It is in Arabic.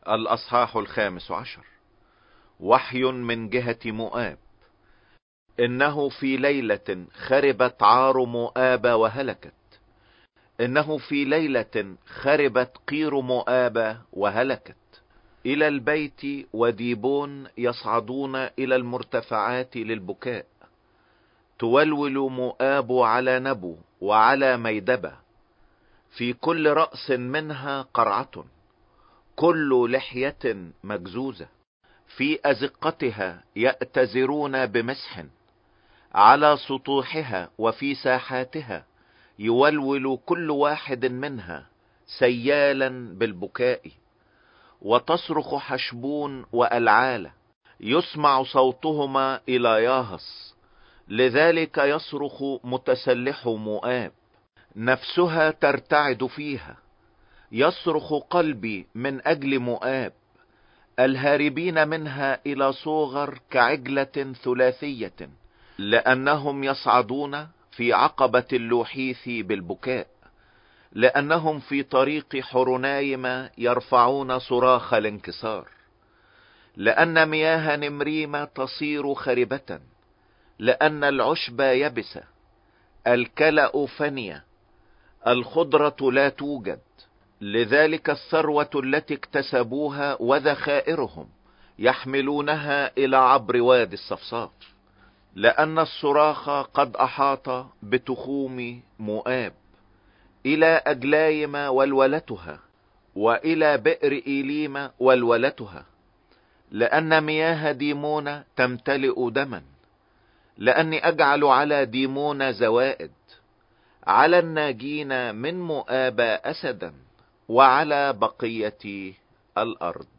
الأصحاح 15. وحي من جهة مؤاب. إنه في ليلة خربت عار مؤاب وهلكت. إنه في ليلة خربت قير مؤاب وهلكت. إلى البيت وديبون يصعدون إلى المرتفعات للبكاء. تولول مؤاب على نبو وعلى ميدبة، في كل رأس منها قرعة، كل لحية مجزوزة. في أزقتها يأتزرون بمسح، على سطوحها وفي ساحاتها يولول كل واحد منها سيالا بالبكاء. وتصرخ حشبون وألعالة، يسمع صوتهما إلى ياهص. لذلك يصرخ متسلح مؤاب، نفسها ترتعد فيها. يصرخ قلبي من أجل مؤاب، الهاربين منها إلى صغر كعجلة ثلاثية، لأنهم يصعدون في عقبة اللوحيث بالبكاء، لأنهم في طريق حرنايم يرفعون صراخ الانكسار. لأن مياه نمريم تصير خربة، لأن العشب يبس، الكلأ فنية، الخضرة لا توجد. لذلك الثروة التي اكتسبوها وذخائرهم يحملونها إلى عبر وادي الصفصاف. لأن الصراخ قد أحاط بتخوم مؤاب، إلى أجلايم والولتها، وإلى بئر إيليم والولتها. لأن مياه ديمون تمتلئ دما، لأني أجعل على ديمون زوائد، على الناجين من مؤاب أسدا، وعلى بقية الأرض.